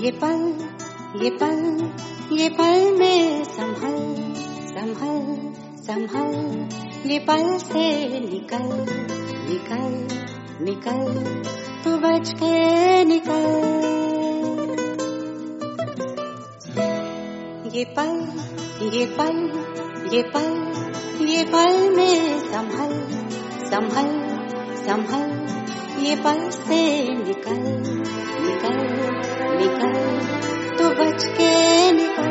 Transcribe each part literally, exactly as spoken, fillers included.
ये पल ये पल ये पल में संभल संभल संभल ये पल से निकल निकल निकल तू बच के निकल। ये पल ये पल ये पल ये पल में संभल संभल संभल ये पल से निकल निकल निकल तू बच के निकल।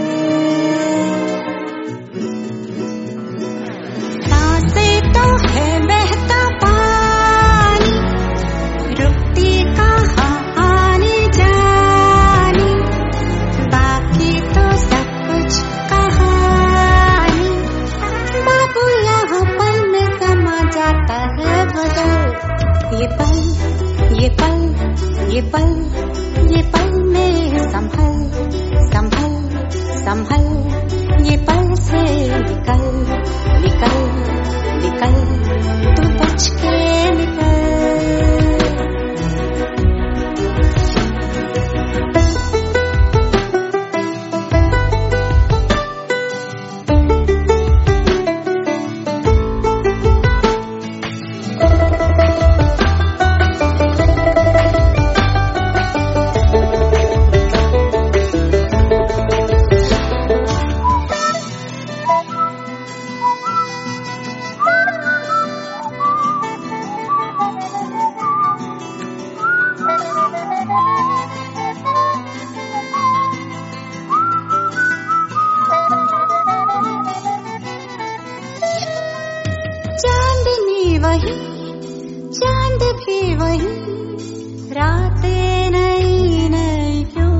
सांसें तो है बहता पानी, रुकती कहाँ आने जानी, बाकी तो सब कुछ कहानी। बाबू यहाँ पल में समा जाता है बदल। ये पल ये पल ये पल ये पल में संभल संभल संभल ये पल से निकल निकल निकल तू बच के निकल। चांदनी वही चांद भी वही, रातें नई नई क्यों।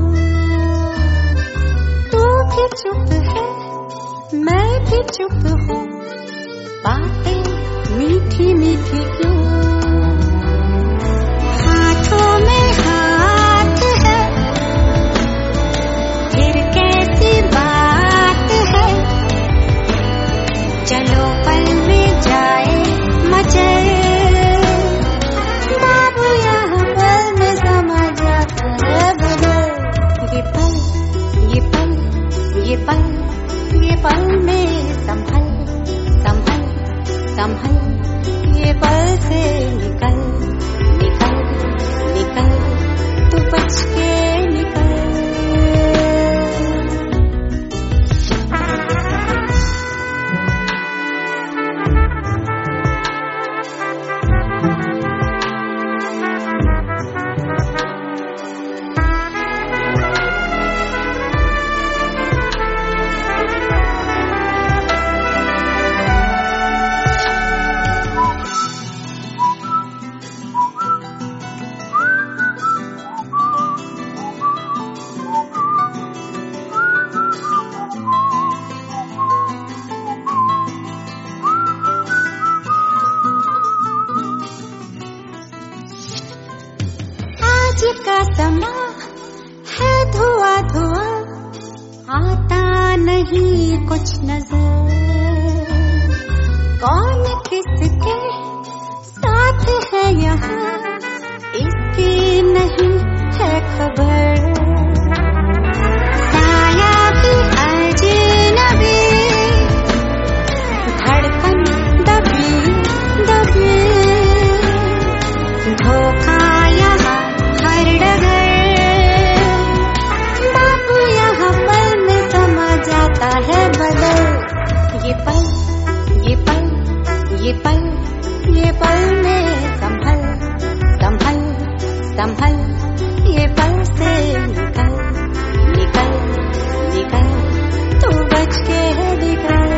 तू भी चुप है मैं भी चुप हूँ, बातें मीठी मीठी क्यों। हाथों में हाथ है फिर कैसी बात है, चलो पल में जाए मचल। बाबू यहाँ पल में समा जाता है बदल। ये पल ये पल ये पल ये पल में संभल संभल संभल ये पल से निकल निकल निकल तू बच के निकल। आज का समा है धुआं धुआं, आता नहीं कुछ नजर। कौन किसके साथ है यहाँ इसकी नहीं है खबर। साया भी अजनबी, धड़कन दबी दबी, धोखा यहाँ हर डगर। बाबू यहाँ पल में समा जाता है बदल। ये पल ये पल ये पल ये पल में संभल संभल संभल ये पल से निकल निकल निकल तू बच के निकल।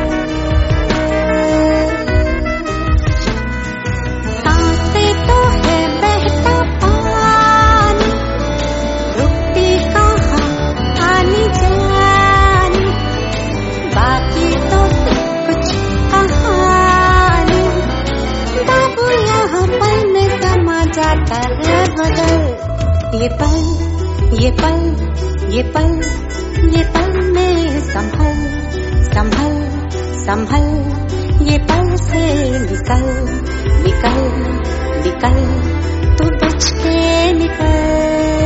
सांसें तो है बहता पानी, रुकती कहाँ आनी जानी, बाकी तो सब कुछ कहानी। बाबू यहाँ पल में समा जाता है बदल। ये पल ये पल ये पल ये पल में संभल संभल संभल ये पल से निकल निकल निकल तू बच के निकल।